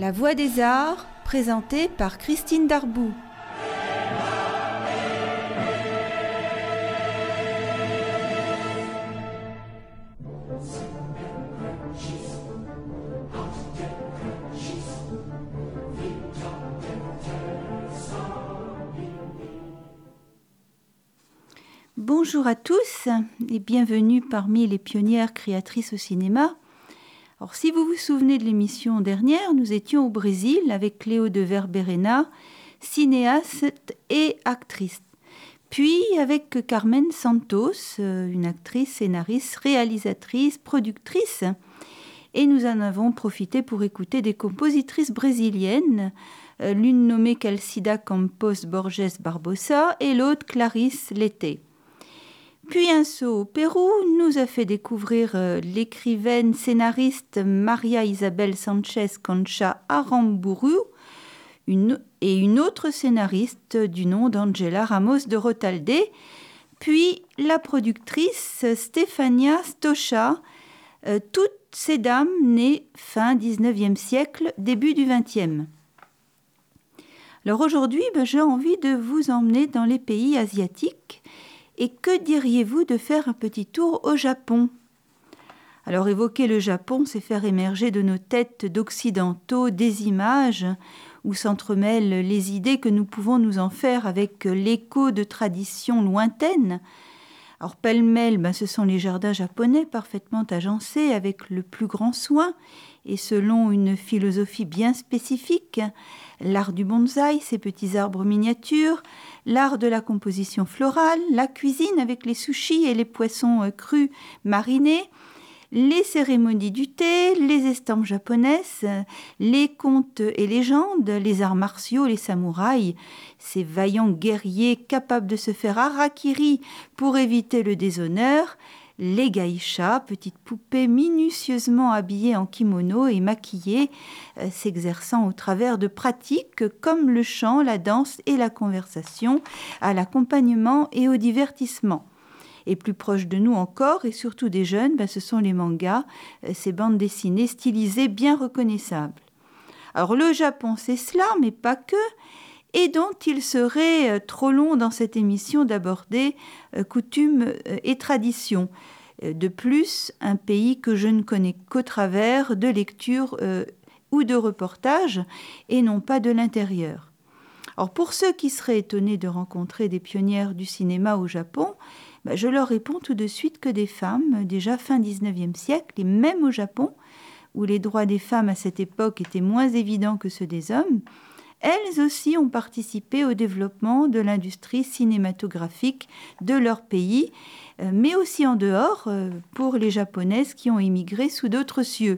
La Voix des Arts, présentée par Christine Darboux. Bonjour à tous et bienvenue parmi les pionnières créatrices au cinéma. Alors, si vous vous souvenez de l'émission dernière, nous étions au Brésil avec Cléo de Verberena, cinéaste et actrice. Puis avec Carmen Santos, une actrice, scénariste, réalisatrice, productrice. Et nous en avons profité pour écouter des compositrices brésiliennes, l'une nommée Calcida Campos Borges Barbosa et l'autre Clarice Lété. Puis un saut au Pérou nous a fait découvrir l'écrivaine scénariste Maria Isabel Sanchez Concha Aramburu et une autre scénariste du nom d'Angela Ramos de Rotalde, puis la productrice Stefania Stoscha, toutes ces dames nées fin 19e siècle, début du 20e. Alors aujourd'hui, j'ai envie de vous emmener dans les pays asiatiques. Et que diriez-vous de faire un petit tour au Japon ? Alors évoquer le Japon, c'est faire émerger de nos têtes d'occidentaux des images où s'entremêlent les idées que nous pouvons nous en faire avec l'écho de traditions lointaines. Alors pêle-mêle, ce sont les jardins japonais parfaitement agencés avec le plus grand soin et selon une philosophie bien spécifique. L'art du bonsaï, ces petits arbres miniatures, l'art de la composition florale, la cuisine avec les sushis et les poissons crus marinés, les cérémonies du thé, les estampes japonaises, les contes et légendes, les arts martiaux, les samouraïs, ces vaillants guerriers capables de se faire harakiri pour éviter le déshonneur, les geishas, petites poupées minutieusement habillées en kimono et maquillées, s'exerçant au travers de pratiques comme le chant, la danse et la conversation, à l'accompagnement et au divertissement. Et plus proche de nous encore, et surtout des jeunes, ce sont les mangas, ces bandes dessinées stylisées bien reconnaissables. Alors le Japon, c'est cela, mais pas que, et dont il serait trop long dans cette émission d'aborder coutumes et traditions. De plus, un pays que je ne connais qu'au travers de lectures ou de reportages, et non pas de l'intérieur. Alors pour ceux qui seraient étonnés de rencontrer des pionnières du cinéma au Japon, je leur réponds tout de suite que des femmes, déjà fin 19e siècle, et même au Japon, où les droits des femmes à cette époque étaient moins évidents que ceux des hommes, elles aussi ont participé au développement de l'industrie cinématographique de leur pays, mais aussi en dehors, pour les Japonaises qui ont émigré sous d'autres cieux.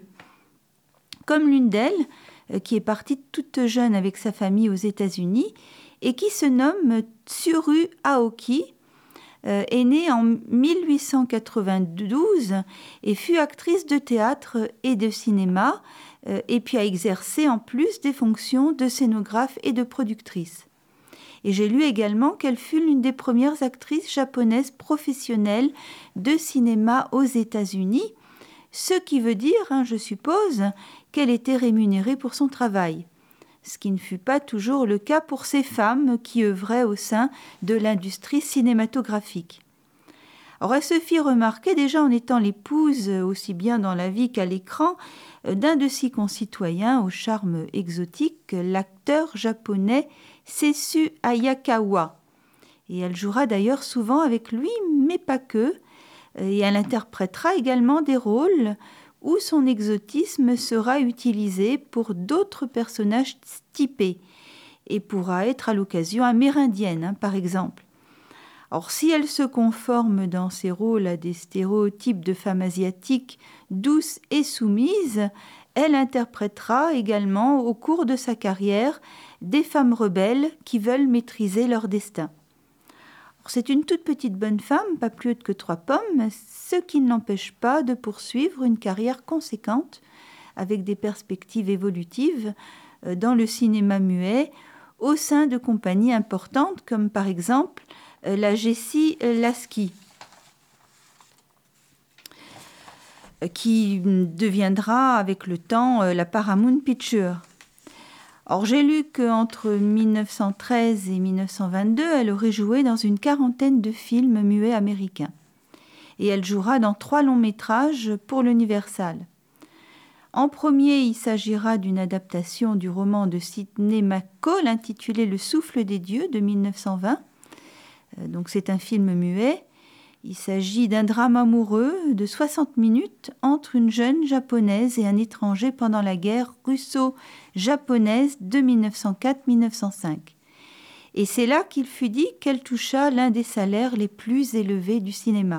Comme l'une d'elles, qui est partie toute jeune avec sa famille aux États-Unis et qui se nomme Tsuru Aoki, est née en 1892 et fut actrice de théâtre et de cinéma, et puis a exercé en plus des fonctions de scénographe et de productrice. Et j'ai lu également qu'elle fut l'une des premières actrices japonaises professionnelles de cinéma aux États-Unis, ce qui veut dire, je suppose, qu'elle était rémunérée pour son travail. Ce qui ne fut pas toujours le cas pour ces femmes qui œuvraient au sein de l'industrie cinématographique. Alors elle se fit remarquer déjà en étant l'épouse, aussi bien dans la vie qu'à l'écran, d'un de ses concitoyens au charme exotique, l'acteur japonais Sessue Hayakawa. Et elle jouera d'ailleurs souvent avec lui, mais pas que, et elle interprétera également des rôles où son exotisme sera utilisé pour d'autres personnages typés et pourra être à l'occasion amérindienne, par exemple. Or, si elle se conforme dans ses rôles à des stéréotypes de femmes asiatiques douces et soumises, elle interprétera également au cours de sa carrière des femmes rebelles qui veulent maîtriser leur destin. C'est une toute petite bonne femme, pas plus haute que 3 pommes, ce qui ne l'empêche pas de poursuivre une carrière conséquente avec des perspectives évolutives dans le cinéma muet au sein de compagnies importantes comme par exemple la Jessie Lasky, qui deviendra avec le temps la Paramount Pictures. Or, j'ai lu qu'entre 1913 et 1922, elle aurait joué dans une quarantaine de films muets américains. Et elle jouera dans 3 longs métrages pour l'Universal. En premier, il s'agira d'une adaptation du roman de Sidney McCall intitulé Le souffle des dieux de 1920. Donc c'est un film muet. Il s'agit d'un drame amoureux de 60 minutes entre une jeune japonaise et un étranger pendant la guerre russo-japonaise de 1904-1905. Et c'est là qu'il fut dit qu'elle toucha l'un des salaires les plus élevés du cinéma.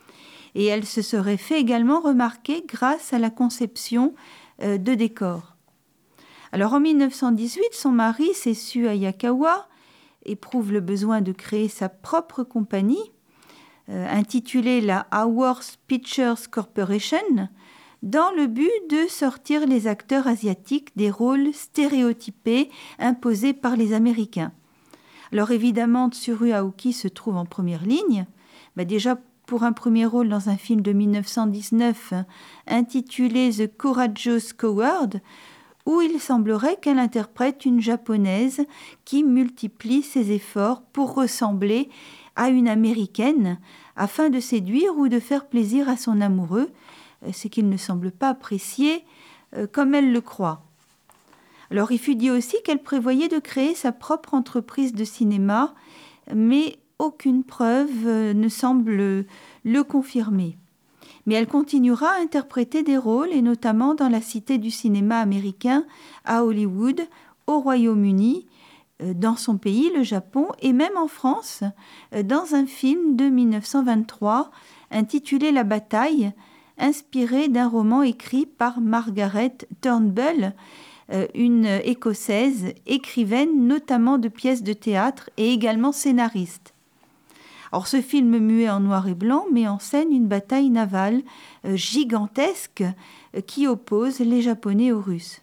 Et elle se serait fait également remarquer grâce à la conception de décors. Alors en 1918, son mari, Sessue Hayakawa, éprouve le besoin de créer sa propre compagnie, intitulée la Haworth Pictures Corporation, dans le but de sortir les acteurs asiatiques des rôles stéréotypés imposés par les Américains. Alors évidemment, Tsuru Aoki se trouve en première ligne, déjà pour un premier rôle dans un film de 1919 intitulé The Courageous Coward, où il semblerait qu'elle interprète une japonaise qui multiplie ses efforts pour ressembler à une américaine afin de séduire ou de faire plaisir à son amoureux, ce qu'il ne semble pas apprécier comme elle le croit. Alors il fut dit aussi qu'elle prévoyait de créer sa propre entreprise de cinéma, mais aucune preuve ne semble le confirmer. Mais elle continuera à interpréter des rôles, et notamment dans la Cité du cinéma américain à Hollywood, au Royaume-Uni, dans son pays, le Japon, et même en France, dans un film de 1923 intitulé La Bataille, inspiré d'un roman écrit par Margaret Turnbull, une Écossaise, écrivaine notamment de pièces de théâtre et également scénariste. Alors ce film muet en noir et blanc met en scène une bataille navale gigantesque qui oppose les Japonais aux Russes.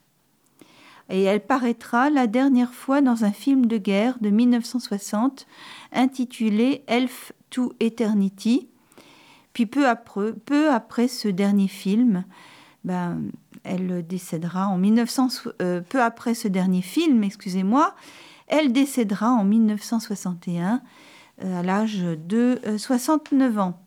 Et elle paraîtra la dernière fois dans un film de guerre de 1960 intitulé Elf to Eternity. Puis peu après ce dernier film, elle décédera en peu après ce dernier film, elle décédera en 1961 à l'âge de 69 ans.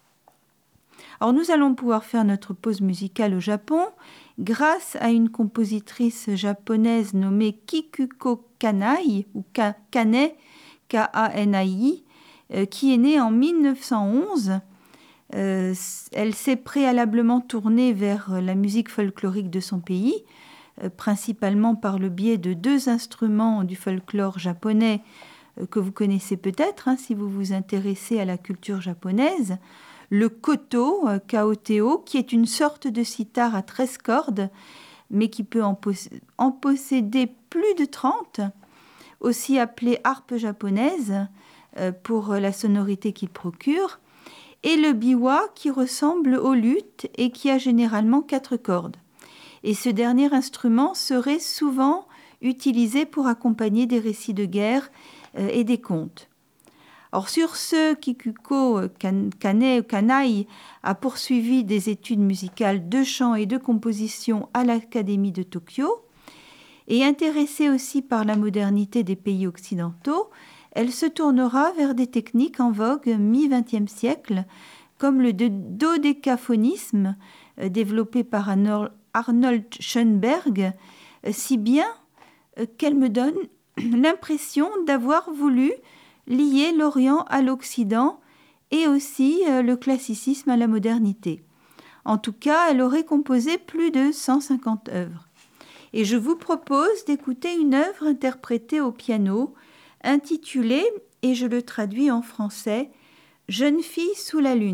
Alors nous allons pouvoir faire notre pause musicale au Japon grâce à une compositrice japonaise nommée Kikuko Kanai, ou Kanai, K-A-N-A-I, qui est née en 1911. Elle s'est préalablement tournée vers la musique folklorique de son pays, principalement par le biais de 2 instruments du folklore japonais que vous connaissez peut-être si vous vous intéressez à la culture japonaise. Le koto, kaoteo, qui est une sorte de sitar à 13 cordes, mais qui peut en posséder plus de 30, aussi appelé harpe japonaise, pour la sonorité qu'il procure, et le biwa, qui ressemble au luth et qui a généralement 4 cordes. Et ce dernier instrument serait souvent utilisé pour accompagner des récits de guerre et des contes. Or, sur ce, Kikuko Kanai a poursuivi des études musicales de chant et de composition à l'Académie de Tokyo, et intéressée aussi par la modernité des pays occidentaux, elle se tournera vers des techniques en vogue mi-XXe siècle, comme le dodécaphonisme, développé par Arnold Schoenberg, si bien qu'elle me donne l'impression d'avoir voulu lier l'Orient à l'Occident et aussi le classicisme à la modernité. En tout cas, elle aurait composé plus de 150 œuvres. Et je vous propose d'écouter une œuvre interprétée au piano, intitulée, et je le traduis en français, « Jeune fille sous la lune ».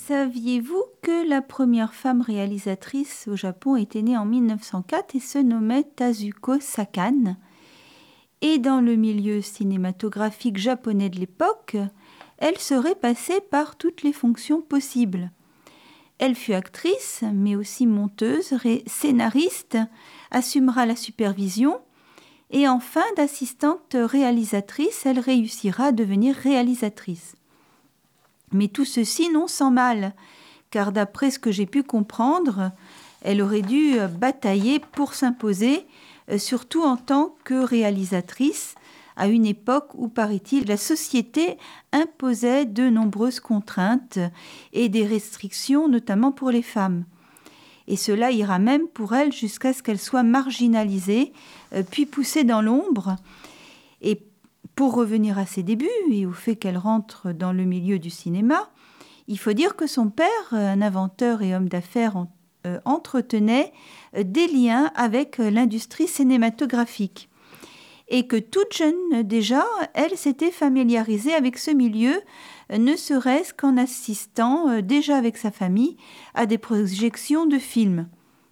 Saviez-vous que la première femme réalisatrice au Japon était née en 1904 et se nommait Tazuko Sakane? Et dans le milieu cinématographique japonais de l'époque, elle serait passée par toutes les fonctions possibles. Elle fut actrice, mais aussi monteuse, scénariste, assumera la supervision, et enfin d'assistante réalisatrice, elle réussira à devenir réalisatrice. Mais tout ceci non sans mal, car d'après ce que j'ai pu comprendre, elle aurait dû batailler pour s'imposer, surtout en tant que réalisatrice, à une époque où, paraît-il, la société imposait de nombreuses contraintes et des restrictions, notamment pour les femmes. Et cela ira même pour elle jusqu'à ce qu'elle soit marginalisée, puis poussée dans l'ombre. Et pour revenir à ses débuts et au fait qu'elle rentre dans le milieu du cinéma, il faut dire que son père, un inventeur et homme d'affaires, entretenait des liens avec l'industrie cinématographique. Et que toute jeune déjà, elle s'était familiarisée avec ce milieu, ne serait-ce qu'en assistant déjà avec sa famille à des projections de films.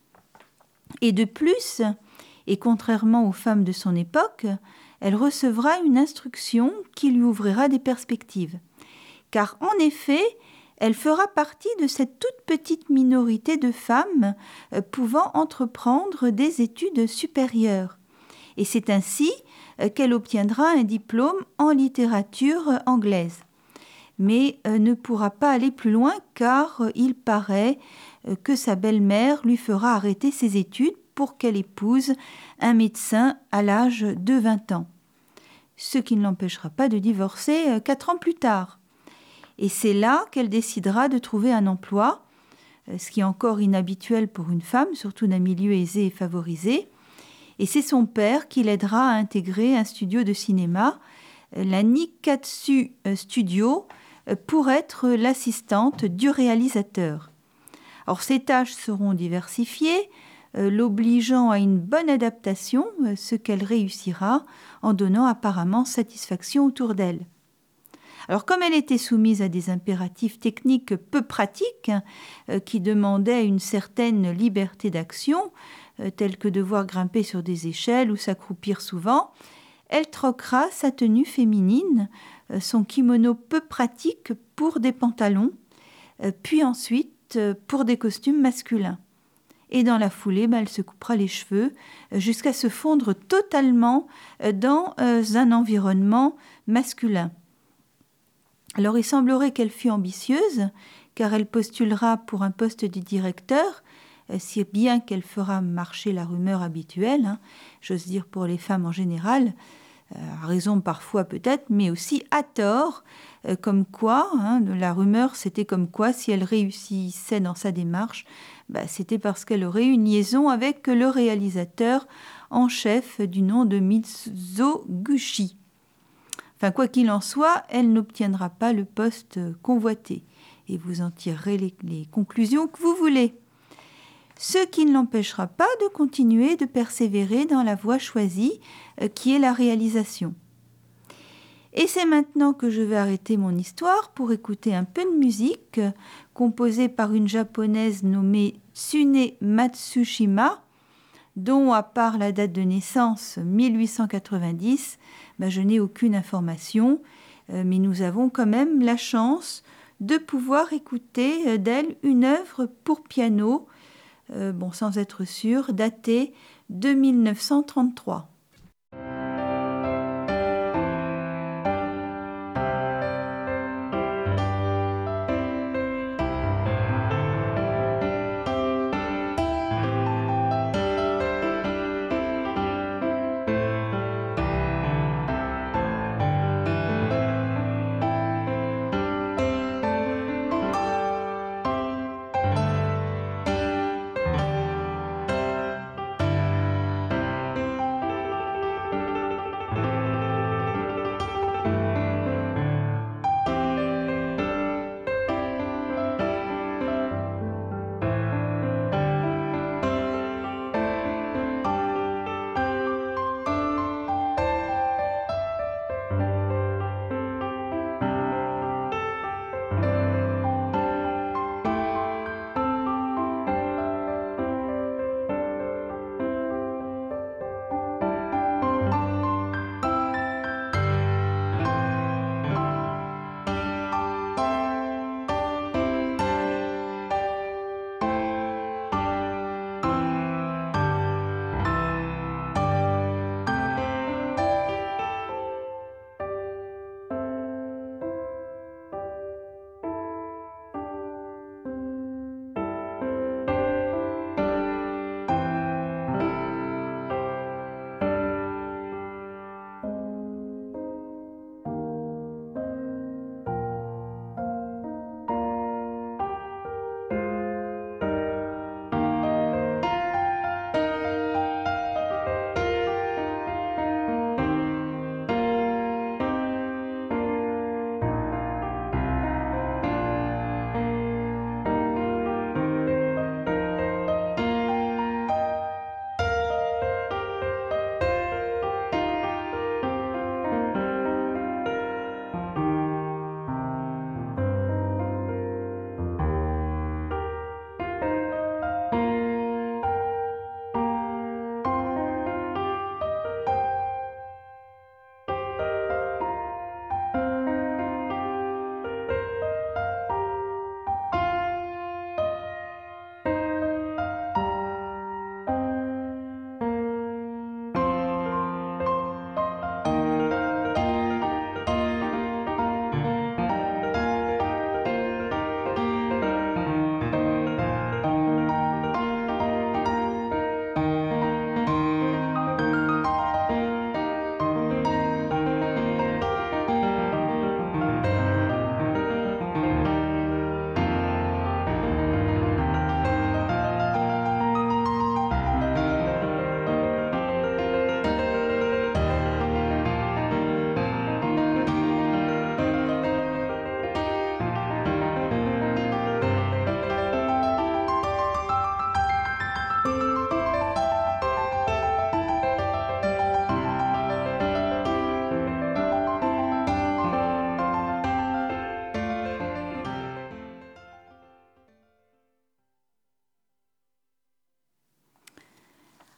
Et de plus, et contrairement aux femmes de son époque, elle recevra une instruction qui lui ouvrira des perspectives. Car en effet, elle fera partie de cette toute petite minorité de femmes pouvant entreprendre des études supérieures. Et c'est ainsi qu'elle obtiendra un diplôme en littérature anglaise. Mais ne pourra pas aller plus loin car il paraît que sa belle-mère lui fera arrêter ses études pour qu'elle épouse un médecin à l'âge de 20 ans. Ce qui ne l'empêchera pas de divorcer 4 ans plus tard. Et c'est là qu'elle décidera de trouver un emploi, ce qui est encore inhabituel pour une femme, surtout d'un milieu aisé et favorisé. Et c'est son père qui l'aidera à intégrer un studio de cinéma, la Nikkatsu Studio, pour être l'assistante du réalisateur. Alors, ses tâches seront diversifiées, l'obligeant à une bonne adaptation, ce qu'elle réussira en donnant apparemment satisfaction autour d'elle. Alors, comme elle était soumise à des impératifs techniques peu pratiques, qui demandaient une certaine liberté d'action, tels que devoir grimper sur des échelles ou s'accroupir souvent, elle troquera sa tenue féminine, son kimono peu pratique pour des pantalons, puis ensuite pour des costumes masculins. Et dans la foulée, elle se coupera les cheveux jusqu'à se fondre totalement dans un environnement masculin. Alors il semblerait qu'elle fût ambitieuse, car elle postulera pour un poste de directeur, si bien qu'elle fera marcher la rumeur habituelle, j'ose dire pour les femmes en général, à raison parfois peut-être, mais aussi à tort, comme quoi, la rumeur c'était comme quoi si elle réussissait dans sa démarche, c'était parce qu'elle aurait une liaison avec le réalisateur en chef du nom de Mizoguchi. Enfin, quoi qu'il en soit, elle n'obtiendra pas le poste convoité. Et vous en tirerez les conclusions que vous voulez. Ce qui ne l'empêchera pas de continuer de persévérer dans la voie choisie, qui est la réalisation. Et c'est maintenant que je vais arrêter mon histoire pour écouter un peu de musique, composée par une japonaise nommée Tsune Matsushima, dont, à part la date de naissance 1890, je n'ai aucune information, mais nous avons quand même la chance de pouvoir écouter d'elle une œuvre pour piano, sans être sûre, datée de 1933.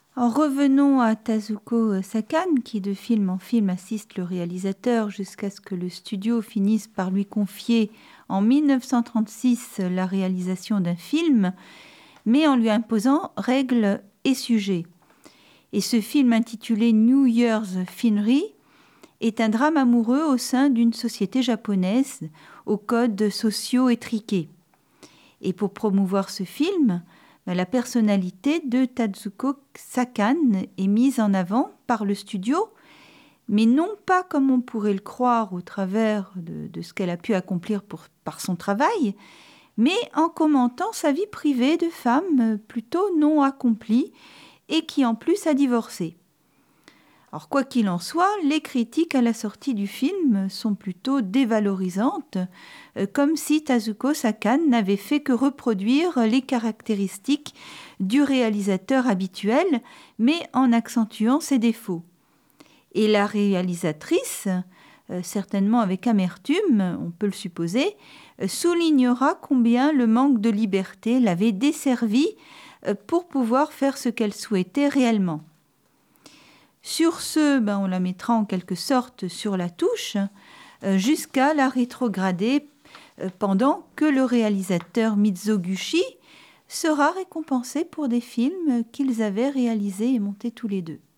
Revenons à Tazuko Sakan, qui de film en film assiste le réalisateur jusqu'à ce que le studio finisse par lui confier en 1936 la réalisation d'un film, mais en lui imposant règles et sujets. Et ce film intitulé New Year's Finery est un drame amoureux au sein d'une société japonaise aux codes sociaux étriqués. Et pour promouvoir ce film, la personnalité de Tazuko Sakan est mise en avant par le studio, mais non pas comme on pourrait le croire au travers de ce qu'elle a pu accomplir par son travail, mais en commentant sa vie privée de femme plutôt non accomplie et qui en plus a divorcé. Alors quoi qu'il en soit, les critiques à la sortie du film sont plutôt dévalorisantes, comme si Tazuko Sakan n'avait fait que reproduire les caractéristiques du réalisateur habituel, mais en accentuant ses défauts. Et la réalisatrice, certainement avec amertume, on peut le supposer, soulignera combien le manque de liberté l'avait desservie pour pouvoir faire ce qu'elle souhaitait réellement. Sur ce, on la mettra en quelque sorte sur la touche jusqu'à la rétrograder pendant que le réalisateur Mizoguchi sera récompensé pour des films qu'ils avaient réalisés et montés tous les deux.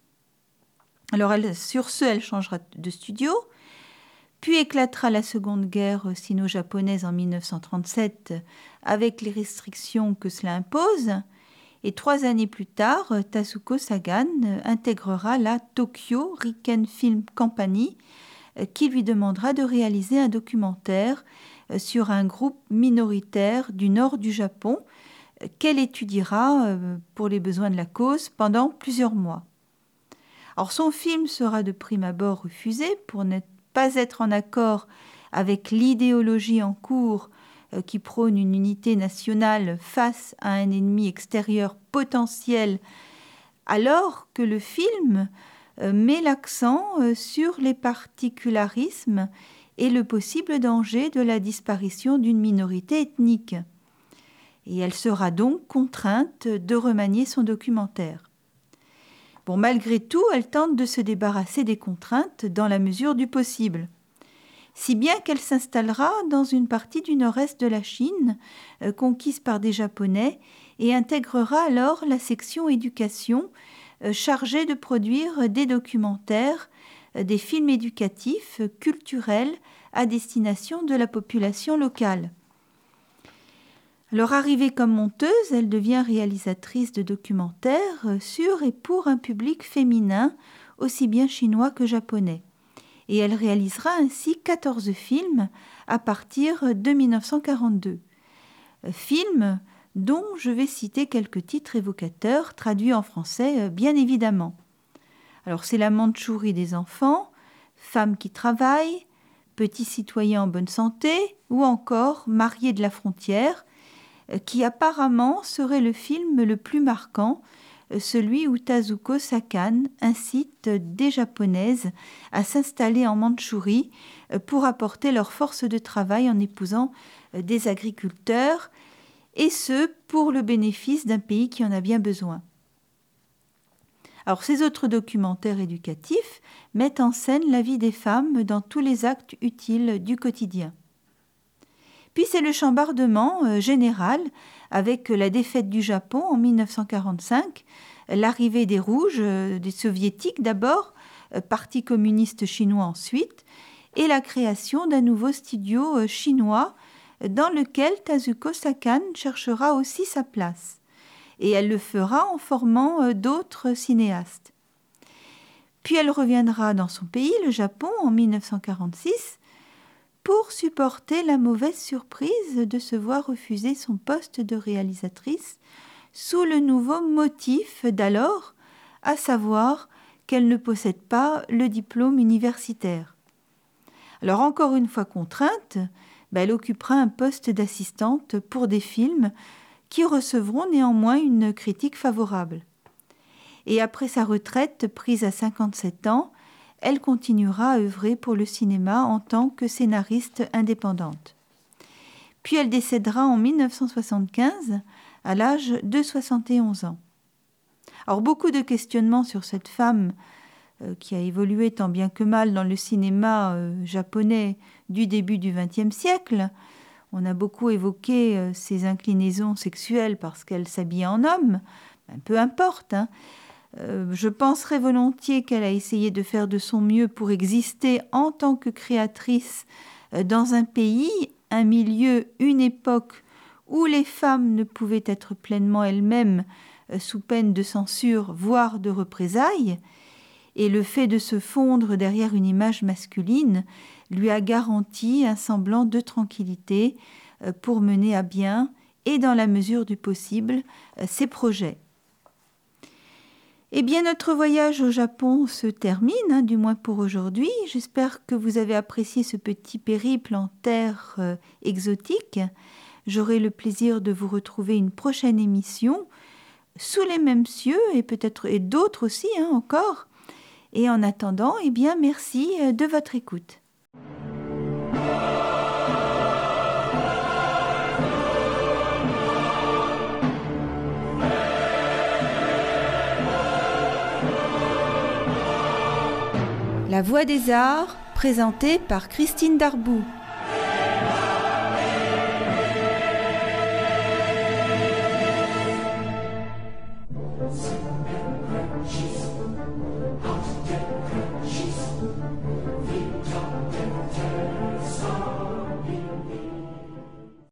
Alors sur ce, elle changera de studio, puis éclatera la Seconde Guerre sino-japonaise en 1937 avec les restrictions que cela impose. Et 3 années plus tard, Tazuko Sagan intégrera la Tokyo Riken Film Company qui lui demandera de réaliser un documentaire sur un groupe minoritaire du nord du Japon qu'elle étudiera pour les besoins de la cause pendant plusieurs mois. Alors son film sera de prime abord refusé pour ne pas être en accord avec l'idéologie en cours qui prône une unité nationale face à un ennemi extérieur potentiel, alors que le film met l'accent sur les particularismes et le possible danger de la disparition d'une minorité ethnique. Et elle sera donc contrainte de remanier son documentaire. Malgré tout, elle tente de se débarrasser des contraintes dans la mesure du possible. Si bien qu'elle s'installera dans une partie du nord-est de la Chine, conquise par des Japonais, et intégrera alors la section éducation, chargée de produire des documentaires, des films éducatifs, culturels, à destination de la population locale. Alors arrivée comme monteuse, elle devient réalisatrice de documentaires sur et pour un public féminin, aussi bien chinois que japonais. Et elle réalisera ainsi 14 films à partir de 1942. Films dont je vais citer quelques titres évocateurs, traduits en français bien évidemment. Alors c'est La Mandchourie des enfants, Femmes qui travaillent, Petits citoyens en bonne santé, ou encore Mariés de la frontière, qui apparemment serait le film le plus marquant, celui où Tazuko Sakan incite des Japonaises à s'installer en Mandchourie pour apporter leur force de travail en épousant des agriculteurs, et ce, pour le bénéfice d'un pays qui en a bien besoin. Alors, ces autres documentaires éducatifs mettent en scène la vie des femmes dans tous les actes utiles du quotidien. Puis c'est le chambardement général avec la défaite du Japon en 1945, l'arrivée des Rouges, des Soviétiques d'abord, Parti communiste chinois ensuite, et la création d'un nouveau studio chinois dans lequel Tazuko Sakan cherchera aussi sa place. Et elle le fera en formant d'autres cinéastes. Puis elle reviendra dans son pays, le Japon, en 1946, pour supporter la mauvaise surprise de se voir refuser son poste de réalisatrice sous le nouveau motif d'alors, à savoir qu'elle ne possède pas le diplôme universitaire. Alors encore une fois contrainte, elle occupera un poste d'assistante pour des films qui recevront néanmoins une critique favorable. Et après sa retraite prise à 57 ans, elle continuera à œuvrer pour le cinéma en tant que scénariste indépendante. Puis elle décédera en 1975 à l'âge de 71 ans. Alors beaucoup de questionnements sur cette femme qui a évolué tant bien que mal dans le cinéma japonais du début du XXe siècle. On a beaucoup évoqué ses inclinaisons sexuelles parce qu'elle s'habillait en homme. Peu importe, hein. Je penserais volontiers qu'elle a essayé de faire de son mieux pour exister en tant que créatrice dans un pays, un milieu, une époque où les femmes ne pouvaient être pleinement elles-mêmes sous peine de censure, voire de représailles. Et le fait de se fondre derrière une image masculine lui a garanti un semblant de tranquillité pour mener à bien, et dans la mesure du possible, ses projets. Eh bien, notre voyage au Japon se termine, du moins pour aujourd'hui. J'espère que vous avez apprécié ce petit périple en terre exotique. J'aurai le plaisir de vous retrouver une prochaine émission sous les mêmes cieux et peut-être et d'autres aussi encore. Et en attendant, eh bien, merci de votre écoute. La Voix des Arts, présentée par Christine Darboux. She